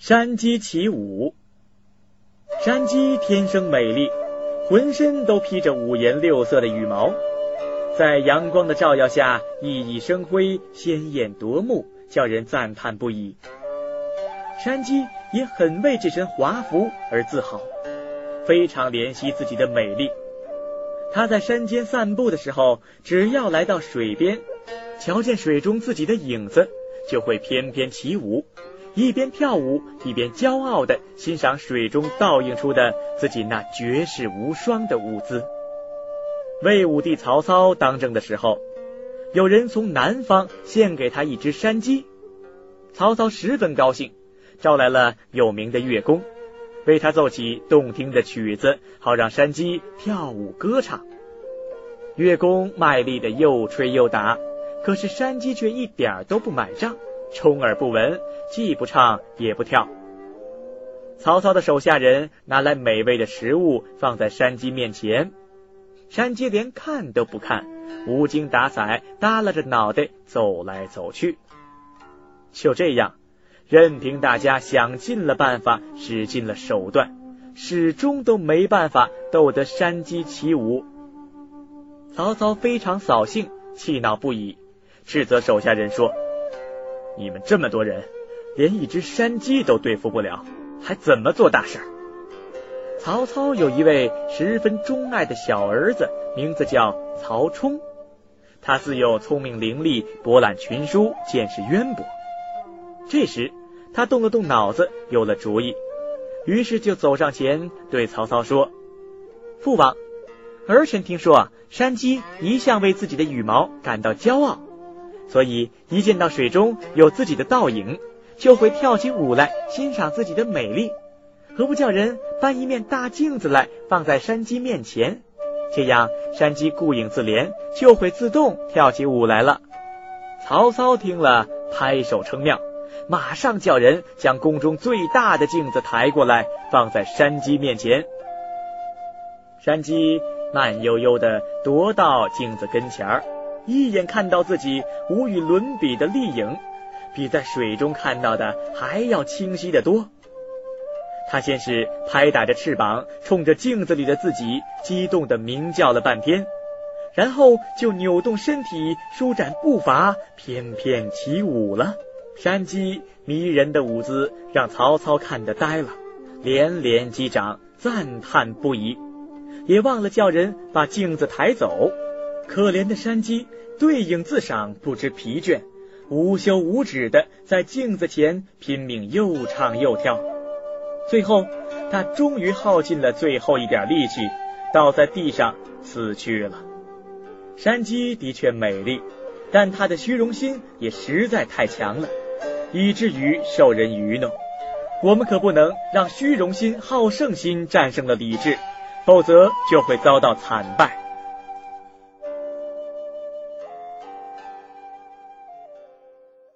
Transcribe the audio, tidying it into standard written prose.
山鸡起舞。山鸡天生美丽，浑身都披着五颜六色的羽毛，在阳光的照耀下熠熠生辉，鲜艳夺目，叫人赞叹不已。山鸡也很为这身华服而自豪，非常怜惜自己的美丽。它在山间散步的时候，只要来到水边，瞧见水中自己的影子，就会翩翩起舞，一边跳舞一边骄傲地欣赏水中倒映出的自己那绝世无双的舞姿。魏武帝曹操当政的时候，有人从南方献给他一只山鸡，曹操十分高兴，招来了有名的乐工，为他奏起动听的曲子，好让山鸡跳舞歌唱。乐工卖力的又吹又打，可是山鸡却一点都不买账，充耳不闻，既不唱也不跳。曹操的手下人拿来美味的食物放在山鸡面前，山鸡连看都不看，无精打采，耷拉着脑袋走来走去。就这样，任凭大家想尽了办法，使尽了手段，始终都没办法逗得山鸡起舞。曹操非常扫兴，气恼不已，斥责手下人说：你们这么多人，连一只山鸡都对付不了，还怎么做大事？曹操有一位十分钟爱的小儿子，名字叫曹冲，他自幼聪明伶俐，博览群书，见识渊博。这时他动了动脑子，有了主意，于是就走上前对曹操说：父王，儿臣听说山鸡一向为自己的羽毛感到骄傲，所以一见到水中有自己的倒影，就会跳起舞来欣赏自己的美丽。何不叫人搬一面大镜子来放在山鸡面前，这样山鸡顾影自怜，就会自动跳起舞来了。曹操听了拍手称妙，马上叫人将宫中最大的镜子抬过来放在山鸡面前。山鸡慢悠悠地踱到镜子跟前，一眼看到自己无与伦比的丽影，比在水中看到的还要清晰得多。他先是拍打着翅膀，冲着镜子里的自己激动地鸣叫了半天，然后就扭动身体，舒展步伐，翩翩起舞了。山鸡迷人的舞姿让曹操看得呆了，连连击掌，赞叹不已，也忘了叫人把镜子抬走。可怜的山鸡对影自赏，不知疲倦，无休无止的在镜子前拼命又唱又跳。最后他终于耗尽了最后一点力气，倒在地上死去了。山鸡的确美丽，但他的虚荣心也实在太强了，以至于受人愚弄。我们可不能让虚荣心、好胜心战胜了理智，否则就会遭到惨败。